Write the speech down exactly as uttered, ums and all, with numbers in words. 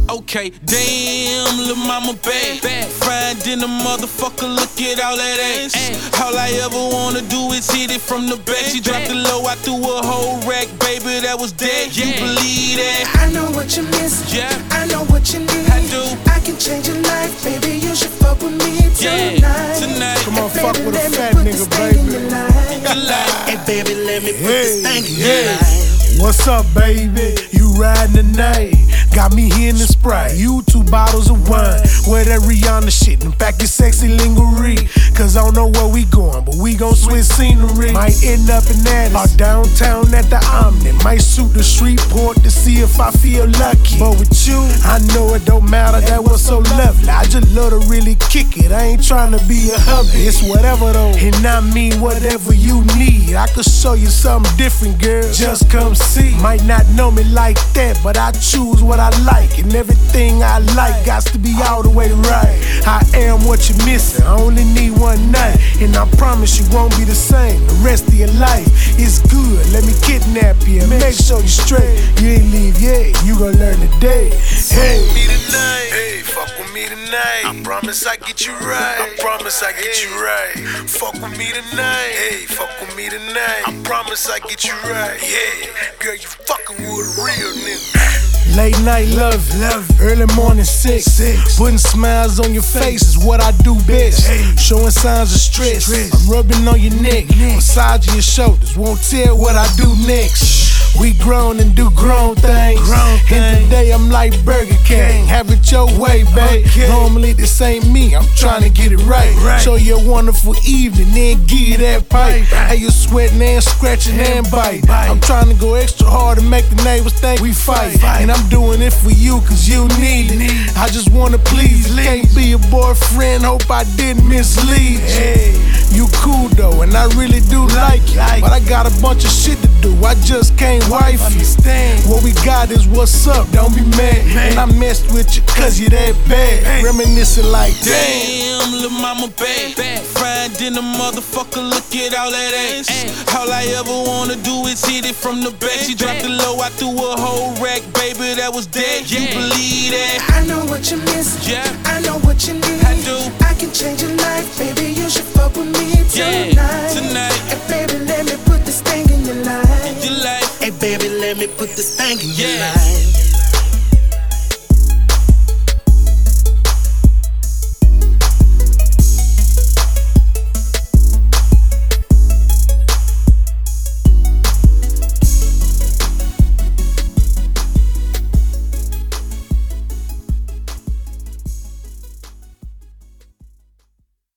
Okay, damn, lil' mama bad, bad. Fried in the motherfucker, look at all that ass. All I ever wanna do is hit it from the back. She dropped it low, I threw a whole rack, baby, that was dead. You believe that? I know what you miss, yeah. I know what you need. I do. I can change your life, baby. You should fuck with me tonight. Yeah, tonight. Come on, hey, fuck baby, with a let me fat put nigga, this thing in baby. your life. Your life. Hey, baby, let me put Hey, this thing in your yeah. life. What's up, baby? You riding tonight? Got me here in the Sprite. You two bottles of wine. Where that Rihanna shit and pack your sexy lingerie. Cause I don't know where we going, but we gon' switch scenery. Might end up in Addis or downtown at the Omni. Might shoot the Shreveport to see if I feel lucky. But with you, I know it don't matter, that was so lovely. I just love to really kick it, I ain't tryna be a hubby. It's whatever though, and I mean whatever you need. I could show you something different, girl, just come see. Might not know me like that, but I choose what I like. And everything I like got to be all the way right. I am what you're missing, I only need one night. And I promise you won't be the same the rest of your life. It's good, let me kidnap you and make sure you're straight. You ain't leave yet, you gon' learn today. Hey, Fuck with me tonight. Hey, fuck with me tonight. I promise I get you right. I promise I get you right. Fuck with me tonight. Hey, fuck with me tonight. I promise I get you right. Yeah, girl, you fucking with a real nigga. late night love, love, early morning sick, six. Putting smiles on your face is what I do best. Showing signs of stress, I'm rubbing on your neck, massaging your shoulders, won't tell what I do next. We grown and do grown things. Grown and today I'm like Burger King. Have it your way, babe. Okay. Normally this ain't me, I'm trying to get it right. right. Show you a wonderful evening, then give you that pipe. Hey, you sweating and scratching and bite. I'm trying to go extra hard to make the neighbors think we fight. And I'm doing it for you, cause you need it. I just wanna please, can't be a boyfriend, hope I didn't mislead you. You cool though, and I really do like you. But I got a bunch of shit to do, I just can't wife you. What we got is what's up, don't be mad. And I messed with you cause you that bad. Reminiscing like damn, lil' mama bad, bad. Fried in the motherfucker, look at all that ass. All I ever wanna do is hit it from the back. She dropped it low, I threw a whole rack, baby, that was dead. You believe that? I know what you miss, yeah. I know what you need. I do. I can change your life, baby, you should fuck with me tonight. Yeah, tonight. Hey baby, let me put this thing in your life. Your life. Hey baby, let me put this thing in yeah. your life.